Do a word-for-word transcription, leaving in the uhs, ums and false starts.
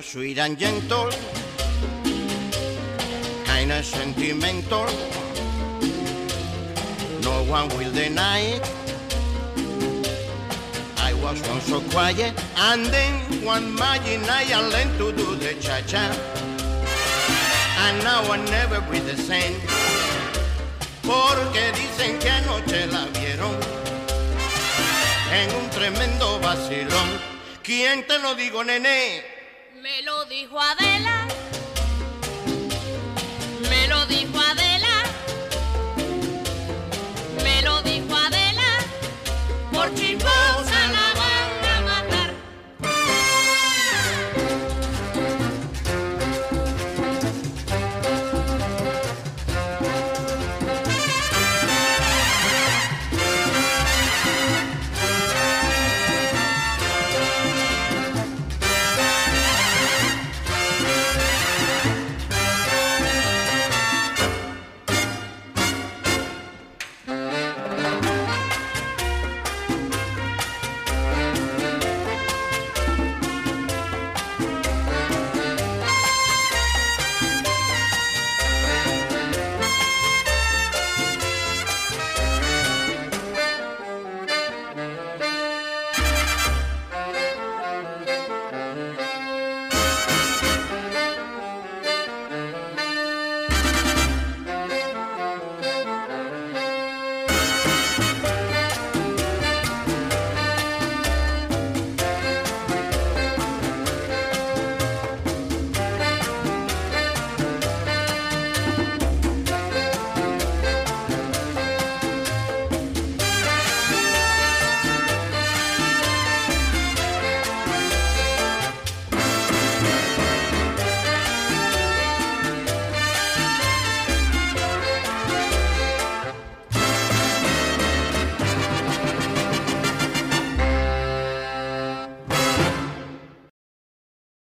sweet and gentle, kind of sentimental. No one will deny it. I was once so quiet, and then one magic night I learned to do the cha-cha. And now I never be the same, porque dicen que anoche la vieron en un tremendo vacilón. ¿Quién te lo dijo, nene? Me lo dijo Adela, me lo dijo Adela.